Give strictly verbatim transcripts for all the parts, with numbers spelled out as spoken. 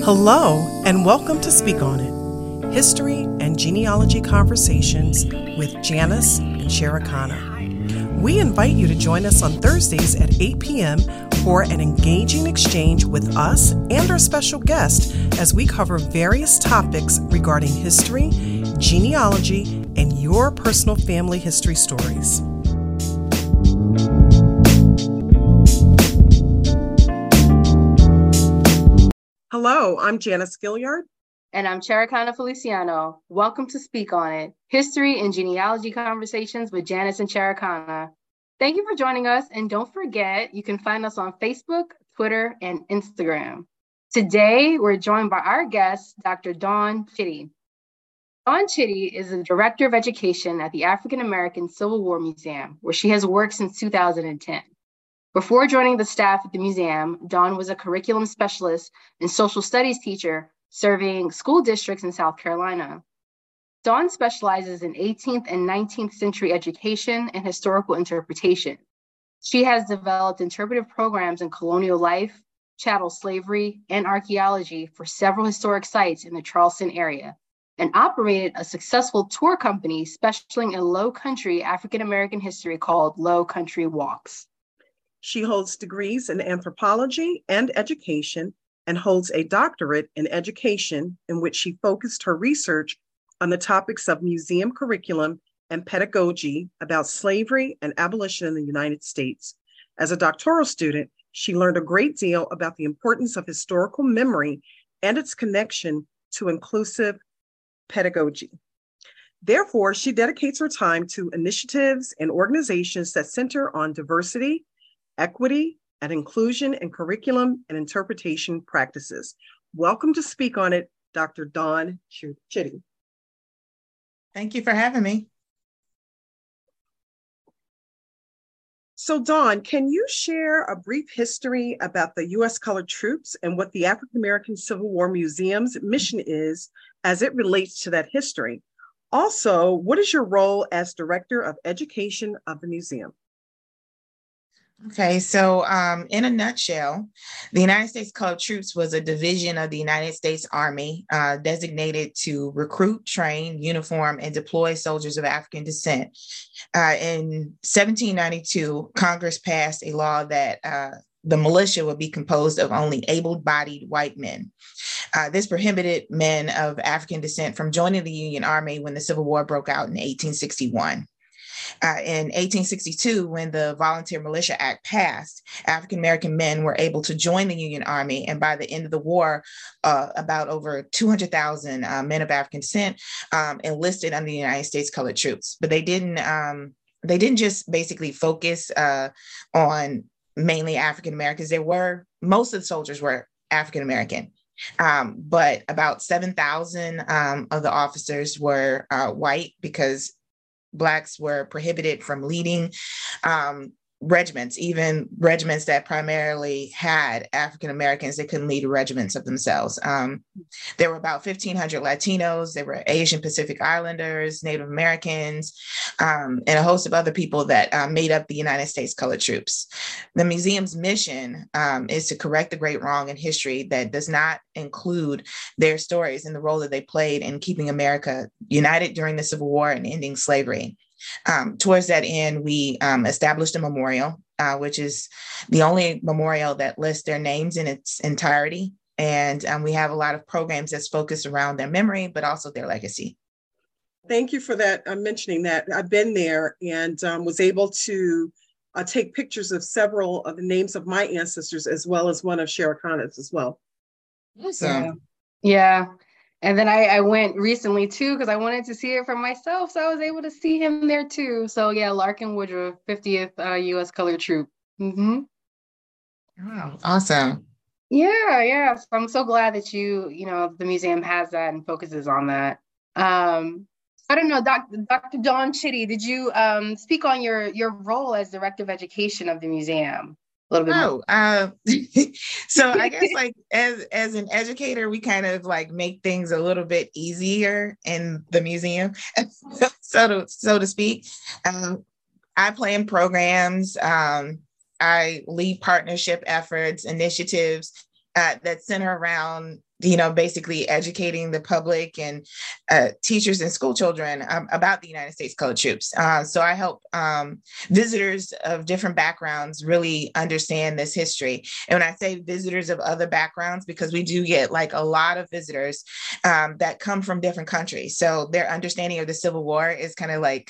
Hello, and welcome to Speak On It, History and Genealogy Conversations with Janice and Sherikana. We invite you to join us on Thursdays at eight p.m. for an engaging exchange with us and our special guest as we cover various topics regarding history, genealogy, and your personal family history stories. Hello, I'm Janice Gilliard. And I'm Sherikana Feliciano. Welcome to Speak On It, History and Genealogy Conversations with Janice and Sherikana. Thank you for joining us, and don't forget, you can find us on Facebook, Twitter, and Instagram. Today, we're joined by our guest, Doctor Dawn Chitty. Dawn Chitty is the Director of Education at the African American Civil War Museum, where she has worked since two thousand ten. Before joining the staff at the museum, Dawn was a curriculum specialist and social studies teacher serving school districts in South Carolina. Dawn specializes in eighteenth and nineteenth century education and historical interpretation. She has developed interpretive programs in colonial life, chattel slavery, and archaeology for several historic sites in the Charleston area, and operated a successful tour company specializing in Low Country African American history called Low Country Walks. She holds degrees in anthropology and education and holds a doctorate in education in which she focused her research on the topics of museum curriculum and pedagogy about slavery and abolition in the United States. As a doctoral student, she learned a great deal about the importance of historical memory and its connection to inclusive pedagogy. Therefore, she dedicates her time to initiatives and organizations that center on diversity, equity, and inclusion in curriculum and interpretation practices. Welcome to Speak On It, Doctor Dawn Chitty. Thank you for having me. So Dawn, can you share a brief history about the U S Colored Troops and what the African American Civil War Museum's mission is as it relates to that history? Also, what is your role as Director of Education of the museum? Okay, so um, in a nutshell, the United States Colored Troops was a division of the United States Army uh, designated to recruit, train, uniform, and deploy soldiers of African descent. Uh, in seventeen ninety-two, Congress passed a law that uh, the militia would be composed of only able-bodied white men. Uh, this prohibited men of African descent from joining the Union Army when the Civil War broke out in eighteen sixty-one. Uh, in eighteen sixty-two, when the Volunteer Militia Act passed, African American men were able to join the Union Army, and by the end of the war, uh, about over two hundred thousand uh, men of African descent um, enlisted under the United States Colored Troops. But they didn't um, they didn't just basically focus uh, on mainly African Americans. There were most of the soldiers were African American. Um, but about seven thousand um, of the officers were uh, white because Blacks were prohibited from leading um, regiments, even regiments that primarily had African Americans. They couldn't lead regiments of themselves. Um, there were about fifteen hundred Latinos. There were Asian Pacific Islanders, Native Americans, um, and a host of other people that uh, made up the United States Colored Troops. The museum's mission um, is to correct the great wrong in history that does not include their stories and the role that they played in keeping America united during the Civil War and ending slavery. Um, towards that end, we um, established a memorial, uh, which is the only memorial that lists their names in its entirety. And um, we have a lot of programs that's focused around their memory, but also their legacy. Thank you for that. I'm uh, mentioning that. I've been there and um, was able to uh, take pictures of several of the names of my ancestors, as well as one of Sherikana's as well. Awesome. Yeah. yeah. And then I, I went recently too, because I wanted to see it for myself. So I was able to see him there too. So yeah, Larkin Woodruff, fiftieth uh, U S Colored Troop. Mm-hmm. Wow, awesome. Yeah, yeah. So I'm so glad that you, you know, the museum has that and focuses on that. Um, I don't know, Doctor Doctor Dawn Chitty, did you um, speak on your your role as Director of Education of the museum? A little bit oh, more. Uh, so I guess like as as an educator, we kind of like make things a little bit easier in the museum, so to so to speak. Um, I plan programs. Um, I lead partnership efforts, initiatives uh, that center around you know, basically educating the public and uh, teachers and school children um, about the United States Colored Troops. Uh, so I help um, visitors of different backgrounds really understand this history. And when I say visitors of other backgrounds, because we do get like a lot of visitors um, that come from different countries. So their understanding of the Civil War is kind of like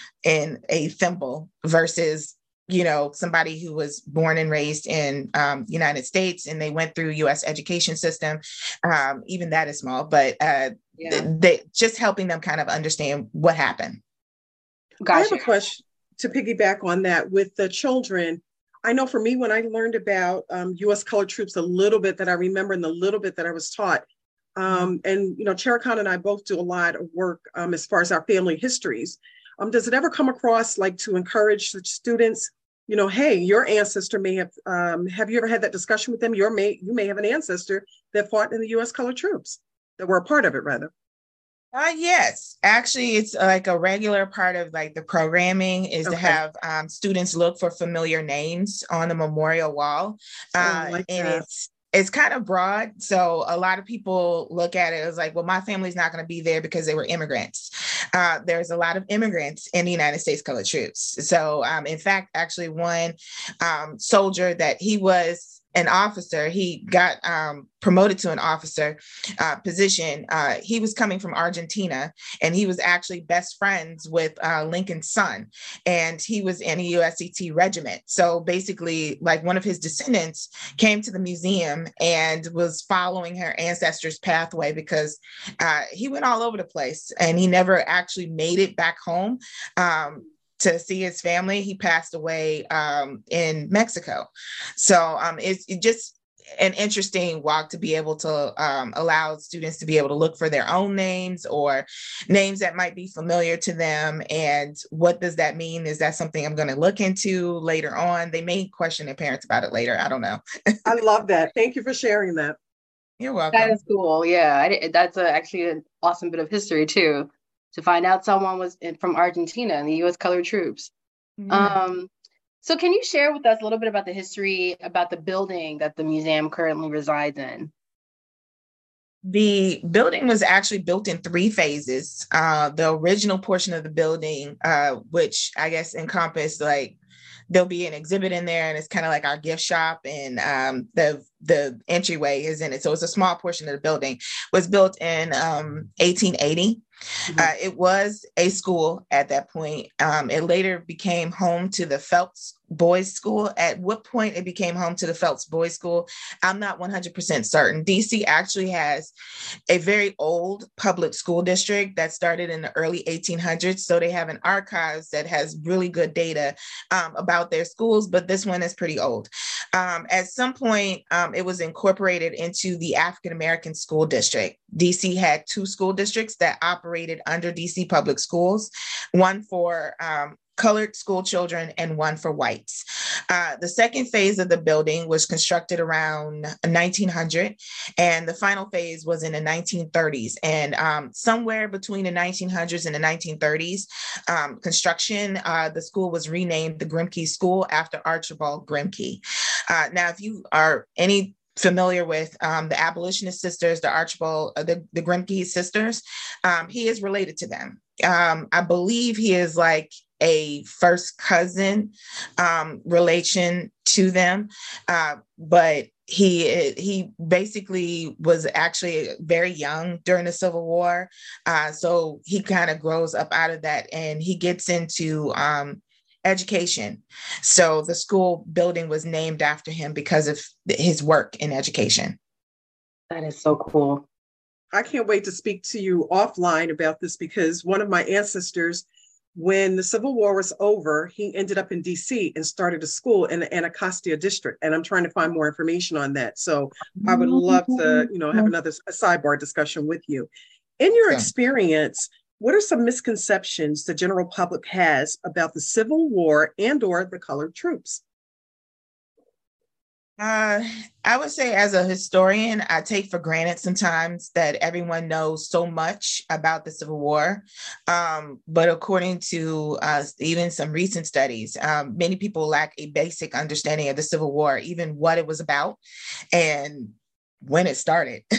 in a thimble versus you know, somebody who was born and raised in um, United States and they went through U S education system, um, even that is small, but uh, yeah. they, just helping them kind of understand what happened. Gotcha. I have a question to piggyback on that with the children. I know for me, when I learned about um, U S Colored Troops, a little bit that I remember and the little bit that I was taught, um, and, you know, Cherrakana and I both do a lot of work um, as far as our family histories. Um, does it ever come across like to encourage the students, you know, hey, your ancestor may have, um, have you ever had that discussion with them? Your may, you may have an ancestor that fought in the U S Colored Troops, that were a part of it rather. Uh, yes, actually, it's like a regular part of like the programming is okay. to have um, students look for familiar names on the memorial wall. Uh, oh, like and that. it's It's kind of broad. So a lot of people look at it as like, well, my family's not going to be there because they were immigrants. Uh, there's a lot of immigrants in the United States Colored Troops. So um, in fact, actually one um, soldier that he was an officer, he got um, promoted to an officer uh, position. Uh, he was coming from Argentina and he was actually best friends with uh, Lincoln's son. And he was in a U S C T regiment. So basically like one of his descendants came to the museum and was following her ancestors' pathway because uh, he went all over the place and he never actually made it back home. Um, to see his family. He passed away um, in Mexico. So um, it's it just an interesting walk to be able to um, allow students to be able to look for their own names or names that might be familiar to them. And what does that mean? Is that something I'm going to look into later on? They may question their parents about it later. I don't know. I love that. Thank you for sharing that. You're welcome. That is cool. Yeah, I, that's a, actually an awesome bit of history too, to find out someone was in, from Argentina in the U S Colored Troops. Mm. Um, so can you share with us a little bit about the history about the building that the museum currently resides in? The building was actually built in three phases. Uh, the original portion of the building, uh, which I guess encompassed like, there'll be an exhibit in there and it's kind of like our gift shop and um, the the entryway is in it. So it's a small portion of the building, was built in um, eighteen eighty. Mm-hmm. Uh, it was a school at that point. Um, it later became home to the Phelps Boys School. At what point it became home to the Phelps Boys School, I'm not one hundred percent certain. D C actually has a very old public school district that started in the early eighteen hundreds. So they have an archives that has really good data um, about their schools, but this one is pretty old. Um, at some point, um, it was incorporated into the African American School District. D C had two school districts that operated under D C Public Schools, one for um, colored school children and one for whites. Uh, the second phase of the building was constructed around nineteen hundred, and the final phase was in the nineteen thirties. And um, somewhere between the nineteen hundreds and the nineteen thirties, um, construction, uh, the school was renamed the Grimke School after Archibald Grimke. Uh, now, if you are any familiar with um, the abolitionist sisters, the Archibald, uh, the, the Grimke sisters, um, he is related to them. Um, I believe he is like a first cousin um, relation to them, uh, but he he basically was actually very young during the Civil War, uh, so he kind of grows up out of that and he gets into um, education. So the school building was named after him because of his work in education. That is so cool. I can't wait to speak to you offline about this because one of my ancestors, when the Civil War was over, he ended up in D C and started a school in the Anacostia district. And I'm trying to find more information on that. So I would love to, you know, have another a sidebar discussion with you. In your experience, what are some misconceptions the general public has about the Civil War and or the colored troops? Uh, I would say as a historian, I take for granted sometimes that everyone knows so much about the Civil War. Um, but according to uh, even some recent studies, um, many people lack a basic understanding of the Civil War, even what it was about and when it started.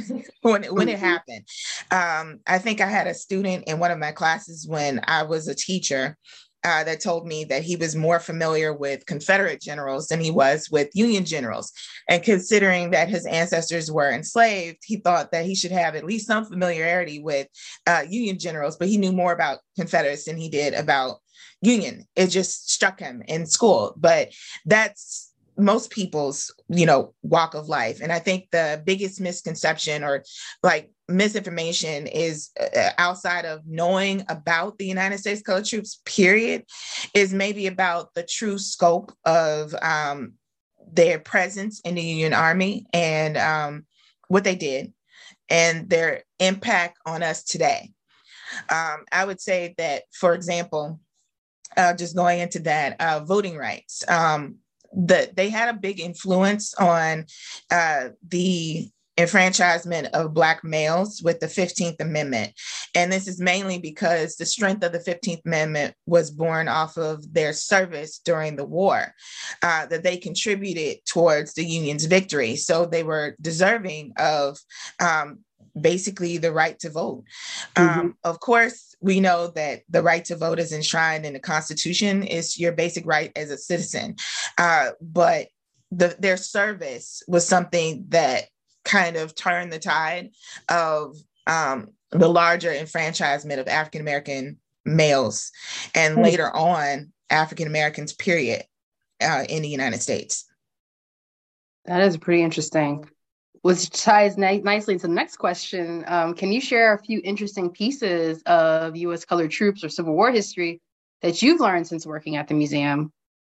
when it, when it happened. Um, I think I had a student in one of my classes when I was a teacher uh, that told me that he was more familiar with Confederate generals than he was with Union generals. And considering that his ancestors were enslaved, he thought that he should have at least some familiarity with uh, Union generals, but he knew more about Confederates than he did about Union. It just struck him in school. But that's most people's, you know, walk of life. And I think the biggest misconception or like misinformation is uh, outside of knowing about the United States Colored Troops, period, is maybe about the true scope of um, their presence in the Union Army and um, what they did and their impact on us today. Um, I would say that, for example, uh, just going into that, uh, voting rights, um, the, they had a big influence on uh, the enfranchisement of Black males with the fifteenth Amendment. And this is mainly because the strength of the fifteenth Amendment was born off of their service during the war, uh, that they contributed towards the Union's victory. So they were deserving of um, basically the right to vote. Mm-hmm. Um, of course, we know that the right to vote is enshrined in the Constitution. It's your basic right as a citizen. Uh, but the, their service was something that kind of turned the tide of um, the larger enfranchisement of African-American males and mm-hmm. later on African-Americans, period, uh, in the United States. That is pretty interesting. Which ties ni- nicely into the next question. Um, can you share a few interesting pieces of U S Colored Troops or Civil War history that you've learned since working at the museum?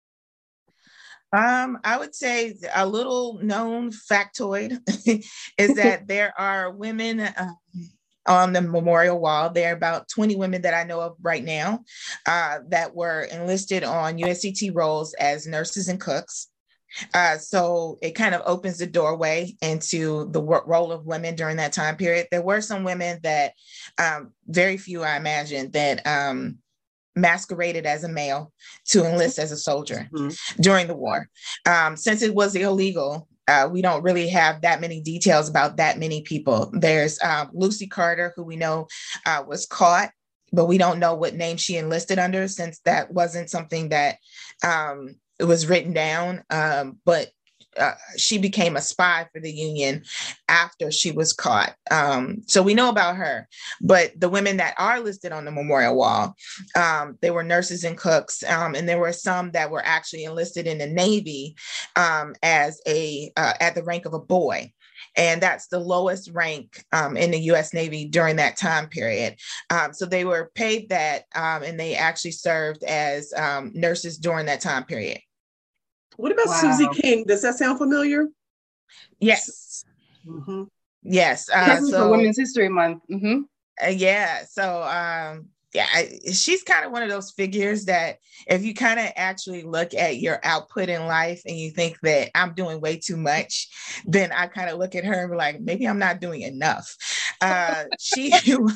Um, I would say a little known factoid is that there are women uh, on the memorial wall. There are about twenty women that I know of right now uh, that were enlisted on U S C T rolls as nurses and cooks. Uh, so it kind of opens the doorway into the w- role of women during that time period. There were some women that, um, very few, I imagine, that um, masqueraded as a male to enlist as a soldier mm-hmm. during the war. Um, since it was illegal, uh, we don't really have that many details about that many people. There's uh, Lucy Carter, who we know uh, was caught, but we don't know what name she enlisted under, since that wasn't something that um, it was written down, um, but uh, she became a spy for the Union after she was caught. Um, so we know about her, but the women that are listed on the memorial wall, um, they were nurses and cooks, um, and there were some that were actually enlisted in the Navy um, as a uh, at the rank of a boy. And that's the lowest rank um, in the U S Navy during that time period. Um, so they were paid that, um, and they actually served as um, nurses during that time period. What about wow. Susie King? Does that sound familiar? Yes. Mm-hmm. Yes. Uh, so, for Women's History Month. Mm-hmm. Uh, yeah. So, um, yeah, I, she's kind of one of those figures that if you kind of actually look at your output in life and you think that I'm doing way too much, then I kind of look at her and be like, maybe I'm not doing enough. Uh, she,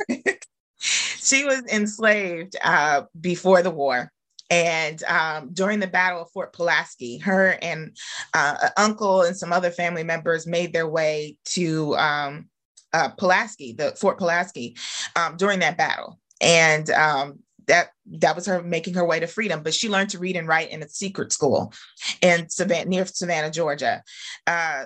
she was enslaved uh, before the war. And um, during the Battle of Fort Pulaski, her and uh, an uncle and some other family members made their way to um, uh, Pulaski, the Fort Pulaski, um, during that battle. And um, that that was her making her way to freedom. But she learned to read and write in a secret school in Savannah, near Savannah, Georgia. Uh,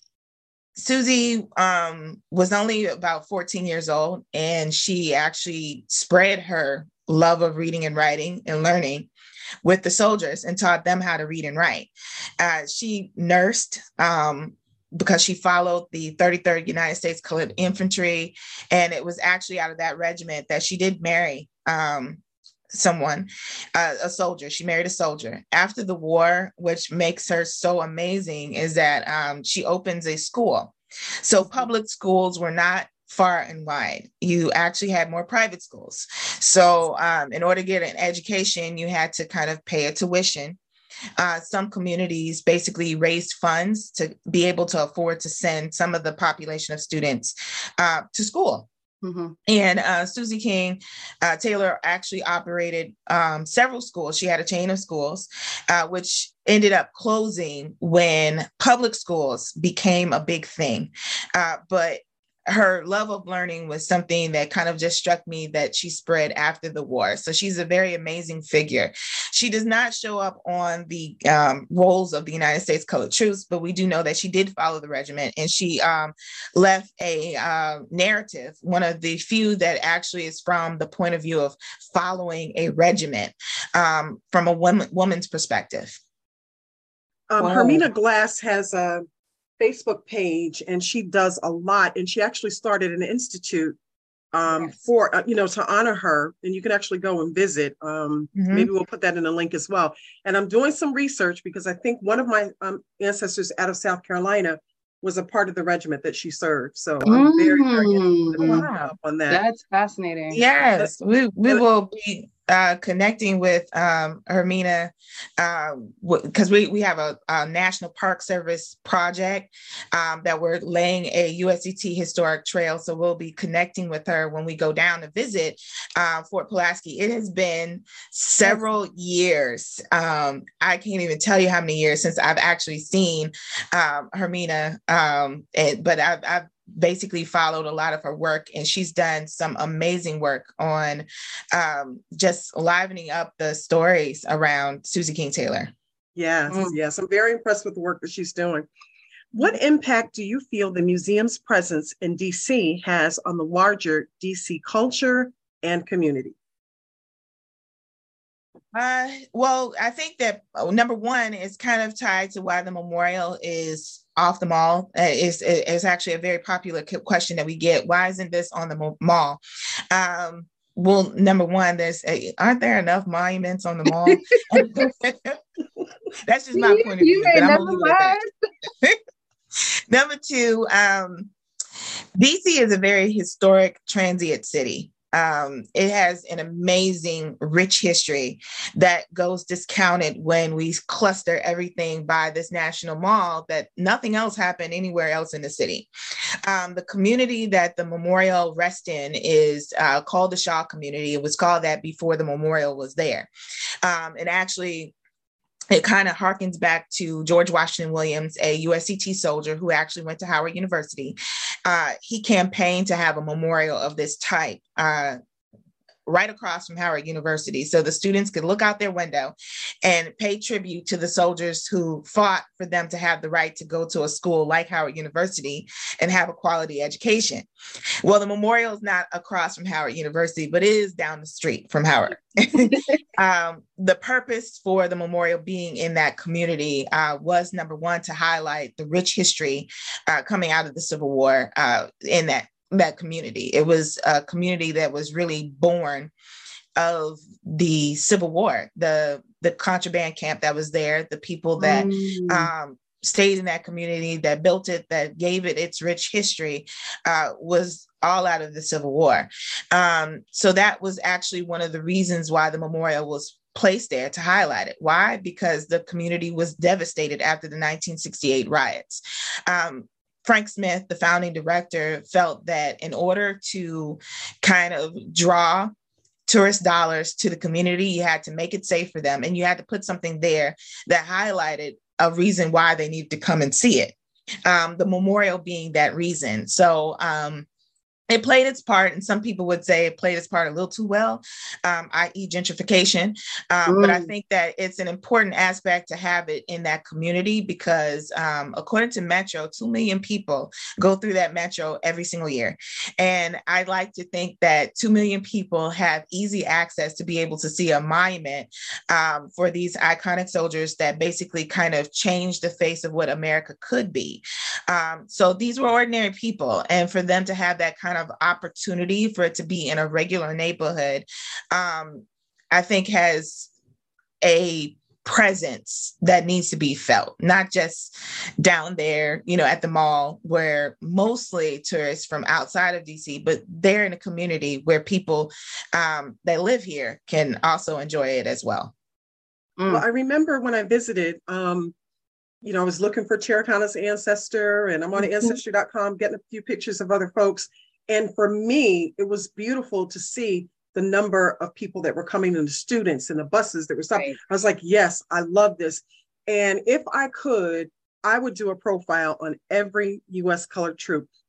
Susie um, was only about fourteen years old, and she actually spread her love of reading and writing and learning with the soldiers and taught them how to read and write. Uh, she nursed um, because she followed the thirty-third United States Colored Infantry. And it was actually out of that regiment that she did marry um, someone, uh, a soldier. She married a soldier. After the war, which makes her so amazing, is that um, she opens a school. So public schools were not far and wide. You actually had more private schools. So um, in order to get an education, you had to kind of pay a tuition. Uh, some communities basically raised funds to be able to afford to send some of the population of students uh, to school. Mm-hmm. And uh, Susie King uh, Taylor actually operated um, several schools. She had a chain of schools, uh, which ended up closing when public schools became a big thing. Uh, but her love of learning was something that kind of just struck me that she spread after the war. So she's a very amazing figure. She does not show up on the um, rolls of the United States Colored Troops, but we do know that she did follow the regiment, and she um, left a uh, narrative, one of the few that actually is from the point of view of following a regiment um, from a woman, woman's perspective. Um, Wow. Hermina Glass has a Facebook page, and she does a lot. And she actually started an institute um, Yes. for, uh, you know, to honor her. And you can actually go and visit. Um, Mhm. Maybe we'll put that in a link as well. And I'm doing some research because I think one of my um, ancestors out of South Carolina was a part of the regiment that she served. So I'm very, very interested in Mm, following Wow. up on that. that's fascinating. Yes, we, we And- will be uh, connecting with um, Hermina because we, we have a, a National Park Service project um, that we're laying a U S C T historic trail. So we'll be connecting with her when we go down to visit uh, Fort Pulaski. It has been several years. Um, I can't even tell you how many years since I've actually seen um, Hermina, um, and, but I've, I've basically followed a lot of her work, and she's done some amazing work on um, just livening up the stories around Susie King Taylor. Yes, Mm. yes, I'm very impressed with the work that she's doing. What impact do you feel the museum's presence in D C has on the larger D C culture and community? Uh, well, I think that oh, number one is kind of tied to why the memorial is off the mall. Uh, it's, it's actually a very popular question that we get. Why isn't this on the mo- mall? Um, well, number one, there's a, aren't there enough monuments on the mall? That's just my You- point of you view, but ain't I'm gonna never leave it at that. Number two, um, D C is a very historic transient city. Um, it has an amazing, rich history that goes discounted when we cluster everything by this national mall, that nothing else happened anywhere else in the city. Um, the community that the memorial rests in is uh, called the Shaw community. It was called that before the memorial was there. Um, and actually, it kind of harkens back to George Washington Williams, a U S C T soldier who actually went to Howard University. Uh, he campaigned to have a memorial of this type uh, right across from Howard University, so the students could look out their window and pay tribute to the soldiers who fought for them to have the right to go to a school like Howard University and have a quality education. Well, the memorial is not across from Howard University, but it is down the street from Howard. um, the purpose for the memorial being in that community uh, was, number one, to highlight the rich history uh, coming out of the Civil War uh, in that that community. It was a community that was really born of the Civil War, the the contraband camp that was there, the people that Mm. um, stayed in that community, that built it, that gave it its rich history, uh, was all out of the Civil War. Um, so that was actually one of the reasons why the memorial was placed there, to highlight it. Why? Because the community was devastated after the nineteen sixty-eight riots. Um, Frank Smith, the founding director, felt that in order to kind of draw tourist dollars to the community, you had to make it safe for them, and you had to put something there that highlighted a reason why they needed to come and see it. Um, the memorial being that reason. So um, it played its part, and some people would say it played its part a little too well, um, that is gentrification. Um, mm. But I think that it's an important aspect to have it in that community because um, according to Metro, two million people go through that Metro every single year. And I like to think that two million people have easy access to be able to see a monument um, for these iconic soldiers that basically kind of changed the face of what America could be. Um, so these were ordinary people, and for them to have that kind of opportunity for it to be in a regular neighborhood, um, I think has a presence that needs to be felt, not just down there, you know, at the mall where mostly tourists from outside of D C, but they're in a community where people um, that live here can also enjoy it as well. Mm. Well, I remember when I visited, um, you know, I was looking for Cherokana's ancestor, and I'm on mm-hmm. ancestry dot com getting a few pictures of other folks. And for me, it was beautiful to see the number of people that were coming and the students and the buses that were stopping. Right. I was like, yes, I love this. And if I could, I would do a profile on every U S colored troop.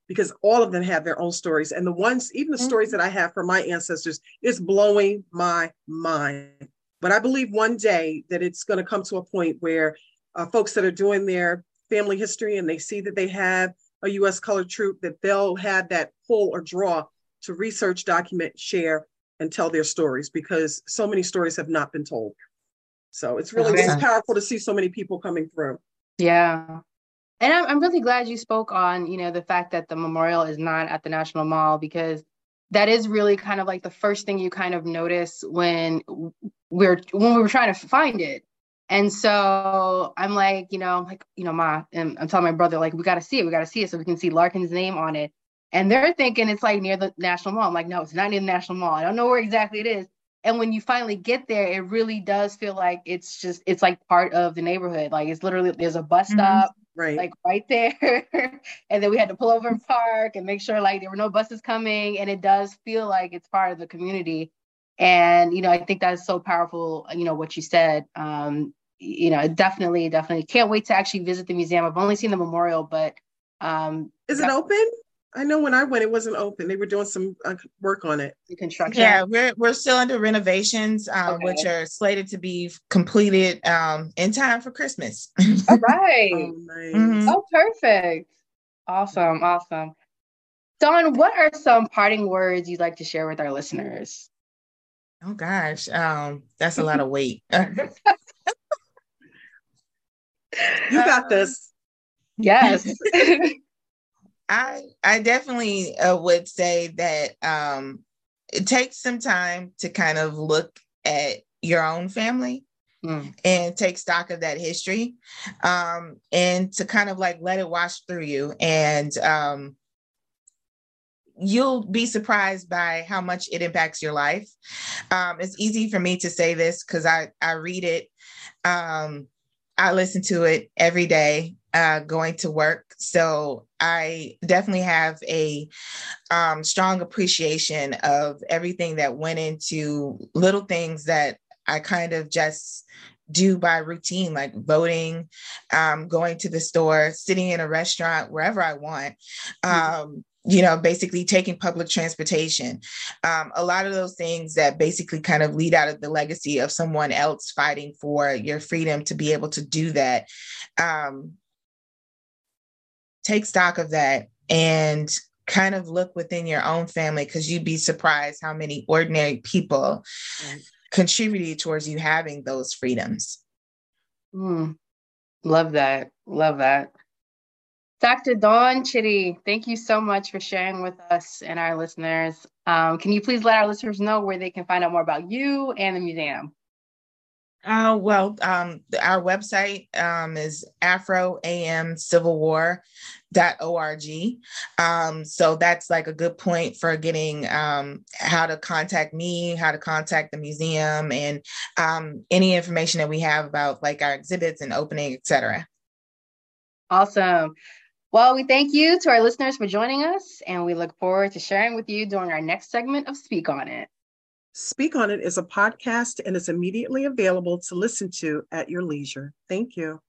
because all of them have their own stories. And the ones, even the mm-hmm. stories that I have from my ancestors, is blowing my mind. But I believe one day that it's going to come to a point where uh, folks that are doing their family history and they see that they have a U S colored troop, that they'll have that pull or draw to research, document, share, and tell their stories, because so many stories have not been told. So it's really awesome. It's powerful to see so many people coming through. Yeah. And I'm, I'm really glad you spoke on, you know, the fact that the memorial is not at the National Mall, because that is really kind of like the first thing you kind of notice when we're when we were trying to find it. And so I'm like, you know, I'm like, you know, Ma, and I'm telling my brother, like, we got to see it. We got to see it so we can see Larkin's name on it. And they're thinking it's like near the National Mall. I'm like, no, it's not near the National Mall. I don't know where exactly it is. And when you finally get there, it really does feel like it's just, it's like part of the neighborhood. Like it's literally, there's a bus stop, mm-hmm. right. like right there. And then we had to pull over and park and make sure like there were no buses coming. And it does feel like it's part of the community. And, you know, I think that's so powerful, you know, what you said. Um, you know, definitely, definitely can't wait to actually visit the museum. I've only seen the memorial, but. Um, Is it open? I know when I went, it wasn't open. They were doing some uh, work on it. The construction. Yeah, we're we're still under renovations, um, okay. which are slated to be completed um, in time for Christmas. All right. Oh, nice. Mm-hmm. Oh, perfect. Awesome, awesome. Dawn, what are some parting words you'd like to share with our listeners? Oh gosh, um, that's a lot of weight. You got this. Yes. I I definitely uh, would say that um, it takes some time to kind of look at your own family mm. and take stock of that history, um, and to kind of like let it wash through you, and um, you'll be surprised by how much it impacts your life. Um, it's easy for me to say this because I I read it, um, I listen to it every day. Uh, going to work. So I definitely have a um, strong appreciation of everything that went into little things that I kind of just do by routine, like voting, um, going to the store, sitting in a restaurant, wherever I want, um, you know, basically taking public transportation. Um, a lot of those things that basically kind of lead out of the legacy of someone else fighting for your freedom to be able to do that. Um, Take stock of that and kind of look within your own family, because you'd be surprised how many ordinary people right. contributed towards you having those freedoms. Mm, love that. Love that. Doctor Dawn Chitty, thank you so much for sharing with us and our listeners. Um, can you please let our listeners know where they can find out more about you and the museum? Uh, well, um, our website um, is afro a m civil war dot org. Um, so that's like a good point for getting um, how to contact me, how to contact the museum, and um, any information that we have about like our exhibits and opening, et cetera. Awesome. Well, we thank you to our listeners for joining us, and we look forward to sharing with you during our next segment of Speak On It. Speak On It is a podcast and is immediately available to listen to at your leisure. Thank you.